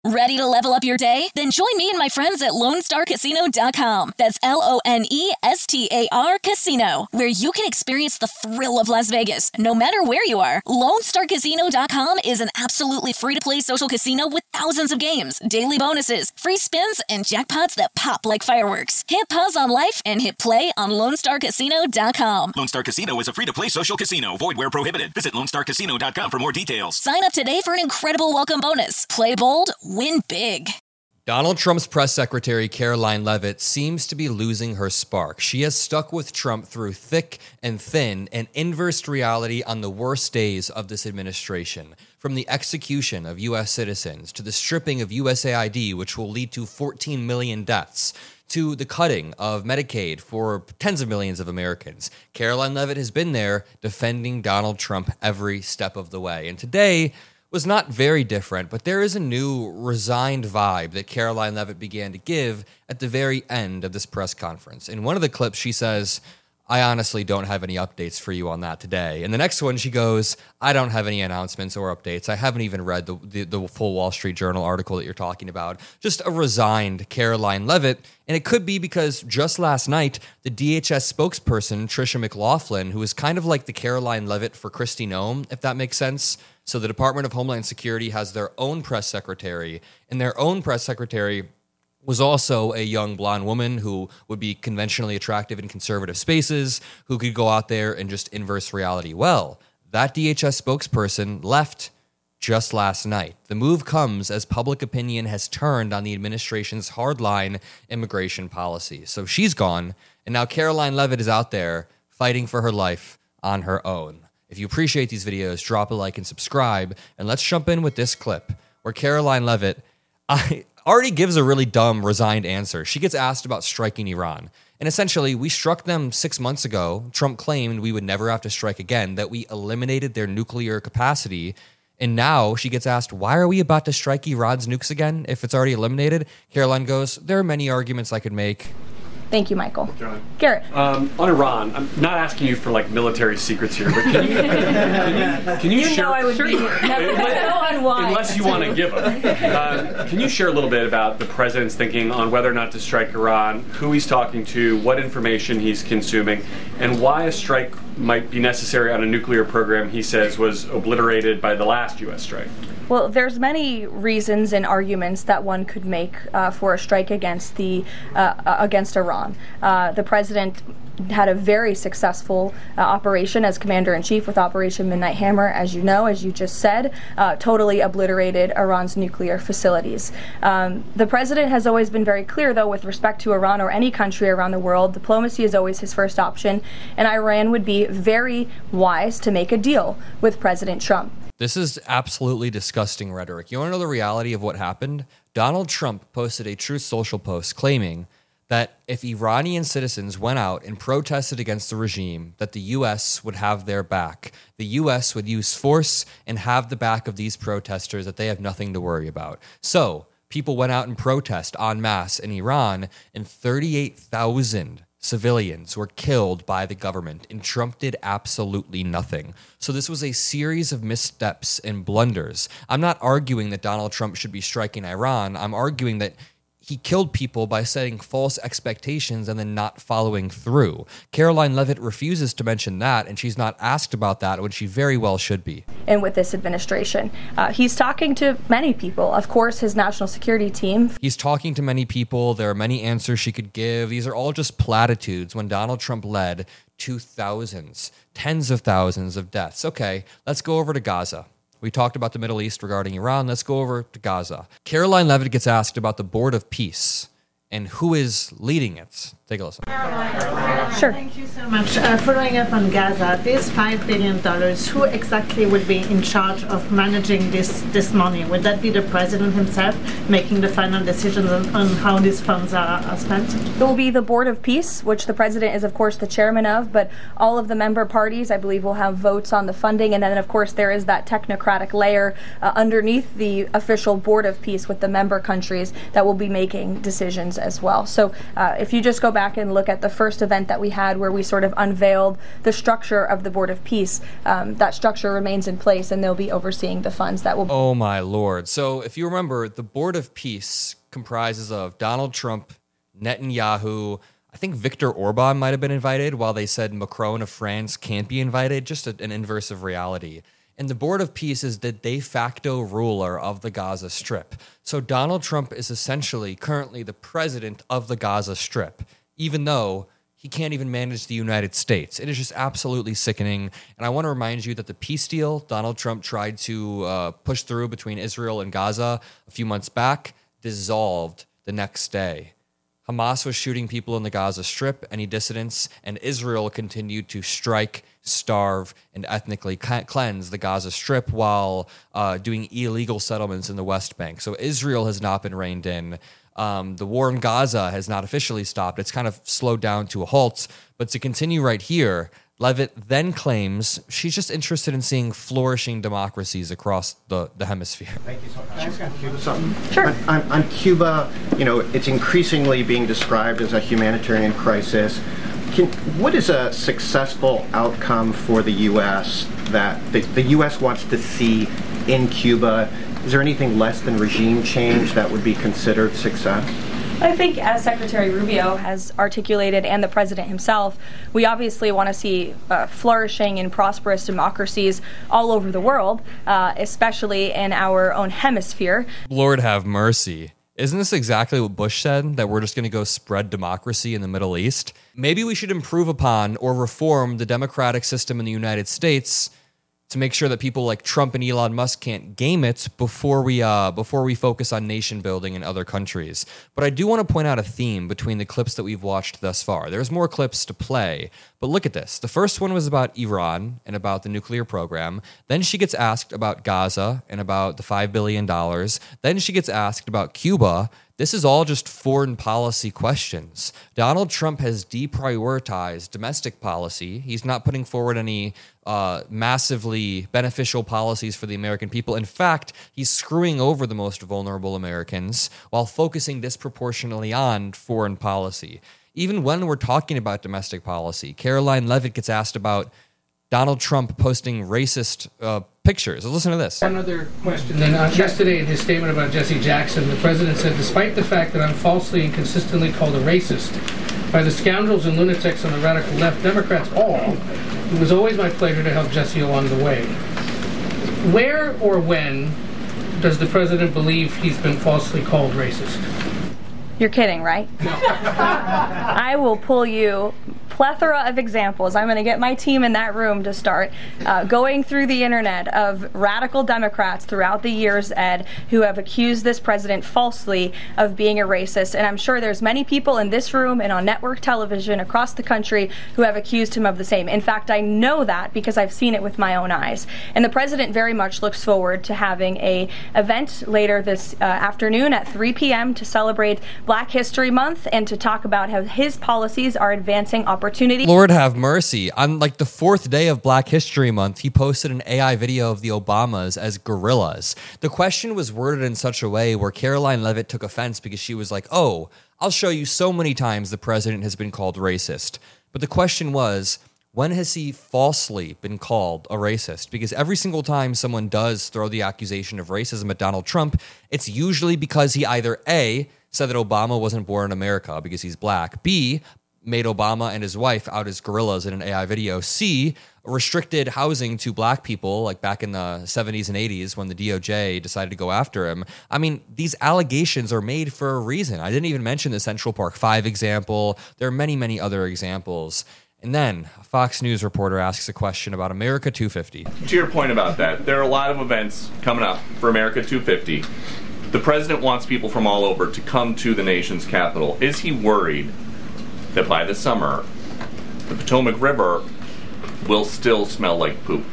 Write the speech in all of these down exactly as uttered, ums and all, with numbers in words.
Ready to level up your day? Then join me and my friends at Lone Star Casino dot com. That's L O N E S T A R Casino, where you can experience the thrill of Las Vegas, no matter where you are. Lone Star Casino dot com is an absolutely free-to-play social casino with thousands of games, daily bonuses, free spins, and jackpots that pop like fireworks. Hit pause on life and hit play on Lone Star Casino dot com. Lone Star Casino is a free-to-play social casino. Void where prohibited. Visit Lone Star Casino dot com for more details. Sign up today for an incredible welcome bonus. Play bold, win big. Donald Trump's press secretary, Karoline Leavitt, seems to be losing her spark. She has stuck with Trump through thick and thin and inversed reality on the worst days of this administration. From the execution of U S citizens to the stripping of U S A I D, which will lead to fourteen million deaths, to the cutting of Medicaid for tens of millions of Americans. Karoline Leavitt has been there defending Donald Trump every step of the way. And today was not very different, but there is a new resigned vibe that Karoline Leavitt began to give at the very end of this press conference. In one of the clips, she says, I honestly don't have any updates for you on that today. And the next one, she goes, I don't have any announcements or updates. I haven't even read the, the, the full Wall Street Journal article that you're talking about. Just a resigned Karoline Leavitt. And it could be because just last night, the D H S spokesperson, Tricia McLaughlin, who is kind of like the Karoline Leavitt for Kristi Noem, if that makes sense. So the Department of Homeland Security has their own press secretary, and their own press secretary was also a young blonde woman who would be conventionally attractive in conservative spaces, who could go out there and just inverse reality. Well, that D H S spokesperson left just last night. The move comes as public opinion has turned on the administration's hardline immigration policy. So she's gone, and now Karoline Leavitt is out there fighting for her life on her own. If you appreciate these videos, drop a like and subscribe, and let's jump in with this clip where Karoline Leavitt I, already gives a really dumb, resigned answer. She gets asked about striking Iran. And essentially, we struck them six months ago. Trump claimed we would never have to strike again, that we eliminated their nuclear capacity. And now she gets asked, why are we about to strike Iran's nukes again if it's already eliminated? Caroline goes, there are many arguments I could make. Thank you, Michael. John. Garrett. Um, on Iran, I'm not asking you for like military secrets here, but can you can you, can you, you share? know I would sure, be here. unless, on why. unless you want to give them. Uh, can you share a little bit about the president's thinking on whether or not to strike Iran, who he's talking to, what information he's consuming, and why a strike might be necessary on a nuclear program he says was obliterated by the last U S strike? Well, there's many reasons and arguments that one could make uh, for a strike against the uh, against Iran. Uh, the president had a very successful uh, operation as commander-in-chief with Operation Midnight Hammer, as you know, as you just said, uh, totally obliterated Iran's nuclear facilities. Um, the president has always been very clear, though, with respect to Iran or any country around the world, diplomacy is always his first option, and Iran would be very wise to make a deal with President Trump. This is absolutely disgusting rhetoric. You want to know the reality of what happened? Donald Trump posted a Truth Social post claiming that if Iranian citizens went out and protested against the regime, that the U S would have their back. The U S would use force and have the back of these protesters, that they have nothing to worry about. So people went out and protest en masse in Iran, and thirty-eight thousand civilians were killed by the government, and Trump did absolutely nothing. So this was a series of missteps and blunders. I'm not arguing that Donald Trump should be striking Iran. I'm arguing that he killed people by setting false expectations and then not following through. Karoline Leavitt refuses to mention that, and she's not asked about that when she very well should be. And with this administration, uh, he's talking to many people. Of course, his national security team. He's talking to many people. There are many answers she could give. These are all just platitudes when Donald Trump led to thousands, tens of thousands of deaths. Okay, let's go over to Gaza. We talked about the Middle East regarding Iran. Let's go over to Gaza. Karoline Leavitt gets asked about the Board of Peace and who is leading it. Take a listen. Sure. Thank you so much. Uh, following up on Gaza, this five billion dollars, who exactly would be in charge of managing this, this money? Would that be the president himself making the final decisions on, on how these funds are, are spent? It will be the Board of Peace, which the president is, of course, the chairman of, but all of the member parties, I believe, will have votes on the funding. And then, of course, there is that technocratic layer uh, underneath the official Board of Peace with the member countries that will be making decisions as well. So uh, if you just go back back and look at the first event that we had where we sort of unveiled the structure of the Board of Peace, um, that structure remains in place, and they'll be overseeing the funds that will... Oh, my Lord. So if you remember, the Board of Peace comprises of Donald Trump, Netanyahu, I think Viktor Orban might have been invited, while they said Macron of France can't be invited, just a, an inverse of reality. And the Board of Peace is the de facto ruler of the Gaza Strip. So Donald Trump is essentially currently the president of the Gaza Strip, even though he can't even manage the United States. It is just absolutely sickening. And I want to remind you that the peace deal Donald Trump tried to uh, push through between Israel and Gaza a few months back dissolved the next day. Hamas was shooting people in the Gaza Strip, any dissidents, and Israel continued to strike, starve, and ethnically cleanse the Gaza Strip while uh, doing illegal settlements in the West Bank. So Israel has not been reined in. Um, the war in Gaza has not officially stopped. It's kind of slowed down to a halt. But to continue right here, Leavitt then claims she's just interested in seeing flourishing democracies across the, the hemisphere. Thank you so much. Can I ask Cuba something? Sure. On, on, on Cuba, you know, it's increasingly being described as a humanitarian crisis. Can, what is a successful outcome for the U S that the, the U S wants to see in Cuba? Is there anything less than regime change that would be considered success? I think, as Secretary Rubio has articulated, and the president himself, we obviously want to see uh, flourishing and prosperous democracies all over the world, uh, especially in our own hemisphere. Lord have mercy. Isn't this exactly what Bush said, that we're just going to go spread democracy in the Middle East? Maybe we should improve upon or reform the democratic system in the United States to make sure that people like Trump and Elon Musk can't game it before we uh, before we focus on nation building in other countries. But I do want to point out a theme between the clips that we've watched thus far. There's more clips to play, but look at this. The first one was about Iran and about the nuclear program. Then she gets asked about Gaza and about the five billion dollars. Then she gets asked about Cuba. This is all just foreign policy questions. Donald Trump has deprioritized domestic policy. He's not putting forward any uh, massively beneficial policies for the American people. In fact, he's screwing over the most vulnerable Americans while focusing disproportionately on foreign policy. Even when we're talking about domestic policy, Karoline Leavitt gets asked about Donald Trump posting racist uh, pictures. Listen to this. One other question. Then uh, yesterday in his statement about Jesse Jackson, the president said, despite the fact that I'm falsely and consistently called a racist by the scoundrels and lunatics on the radical left, Democrats all, it was always my pleasure to help Jesse along the way. Where or when does the president believe he's been falsely called racist? You're kidding, right? No. I will pull you plethora of examples. I'm going to get my team in that room to start uh, going through the internet of radical Democrats throughout the years, Ed, who have accused this president falsely of being a racist. And I'm sure there's many people in this room and on network television across the country who have accused him of the same. In fact, I know that because I've seen it with my own eyes. And the president very much looks forward to having a event later this uh, afternoon at three p.m. to celebrate Black History Month and to talk about how his policies are advancing opportunity. Lord have mercy. On like the fourth day of Black History Month, he posted an A I video of the Obamas as gorillas. The question was worded in such a way where Karoline Leavitt took offense because she was like, oh, I'll show you so many times the president has been called racist. But the question was, when has he falsely been called a racist? Because every single time someone does throw the accusation of racism at Donald Trump, it's usually because he either A, said that Obama wasn't born in America because he's black, B, made Obama and his wife out as gorillas in an A I video, C, restricted housing to black people like back in the seventies and eighties when the D O J decided to go after him. I mean, these allegations are made for a reason. I didn't even mention the Central Park Five example. There are many, many other examples. And then a Fox News reporter asks a question about America two fifty. To your point about that, there are a lot of events coming up for America two fifty. The president wants people from all over to come to the nation's capital. Is he worried that by the summer, the Potomac River will still smell like poop?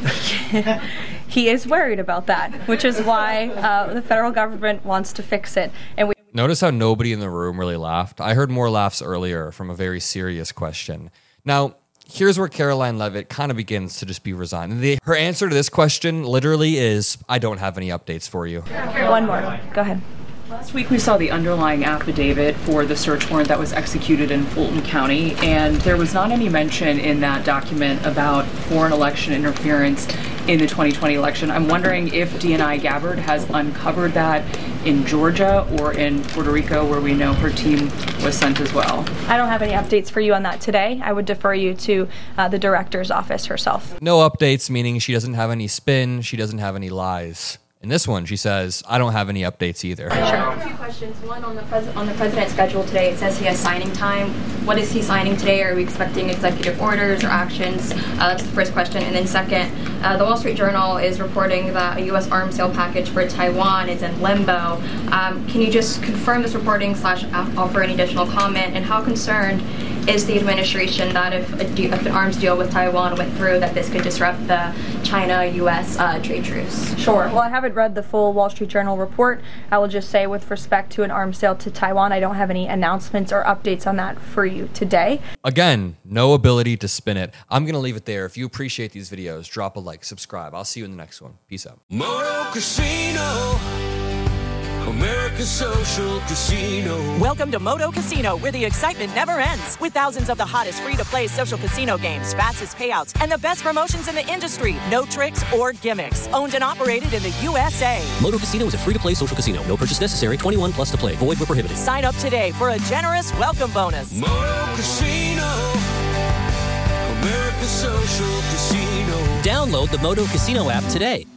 He is worried about that, which is why uh, the federal government wants to fix it. And we Notice how nobody in the room really laughed. I heard more laughs earlier from a very serious question. Now, here's where Karoline Leavitt kind of begins to just be resigned. The, her answer to this question literally is, I don't have any updates for you. One more. Go ahead. Last week we saw the underlying affidavit for the search warrant that was executed in Fulton County, and there was not any mention in that document about foreign election interference in the twenty twenty election. I'm wondering if D N I Gabbard has uncovered that in Georgia or in Puerto Rico, where we know her team was sent as well. I don't have any updates for you on that today. I would defer you to uh, the director's office herself. No updates, meaning she doesn't have any spin, she doesn't have any lies. In this one, she says, I don't have any updates either. Sure. Two questions. One, on the, pres on the president's schedule today, it says he has signing time. What is he signing today? Are we expecting executive orders or actions? Uh, that's the first question. And then second, uh, the Wall Street Journal is reporting that a U S arms sale package for Taiwan is in limbo. Um, can you just confirm this reporting slash offer any additional comment? And how concerned is the administration that if, a de if an arms deal with Taiwan went through, that this could disrupt the China U S uh, trade truce? Sure. Well, I haven't read the full Wall Street Journal report. I will just say, with respect to an arms sale to Taiwan, I don't have any announcements or updates on that for you today. Again, no ability to spin it. I'm going to leave it there. If you appreciate these videos, drop a like, subscribe. I'll see you in the next one. Peace out. Moto Casino, America's social casino. Welcome to Moto Casino, where the excitement never ends. With thousands of the hottest free-to-play social casino games, fastest payouts, and the best promotions in the industry. No tricks or gimmicks. Owned and operated in the U S A. Moto Casino is a free-to-play social casino. No purchase necessary. twenty-one plus to play. Void where prohibited. Sign up today for a generous welcome bonus. Moto Casino, America's social casino. Download the Moto Casino app today.